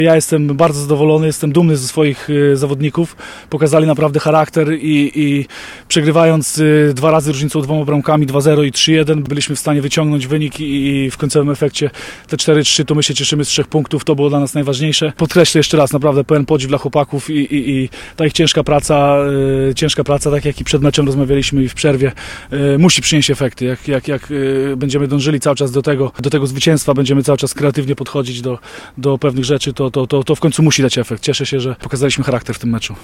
Ja jestem bardzo zadowolony, jestem dumny ze swoich zawodników. Pokazali naprawdę charakter i przegrywając 2 razy różnicą 2 bramkami, 2-0 i 3-1, byliśmy w stanie wyciągnąć wynik i w końcowym efekcie te 4-3, to my się cieszymy z 3 punktów, to było dla nas najważniejsze. Podkreślę jeszcze raz, naprawdę pełen podziw dla chłopaków i ta ich ciężka praca, tak jak i przed meczem rozmawialiśmy i w przerwie, musi przynieść efekty. Jak będziemy dążyli cały czas do tego zwycięstwa, będziemy cały czas kreatywnie podchodzić do pewnych rzeczy, to w końcu musi dać efekt. Cieszę się, że pokazaliśmy charakter w tym meczu.